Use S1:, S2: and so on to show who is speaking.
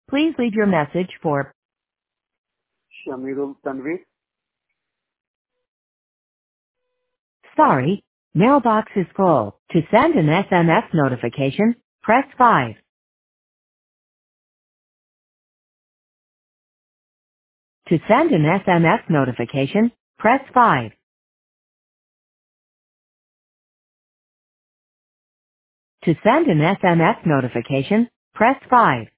S1: Please leave your message for
S2: Shamirul Tanvir.
S1: sorry, mailbox is full. To send an SMS notification, press 5. To send an SMS notification, press 5. To send an SMS notification, press 5.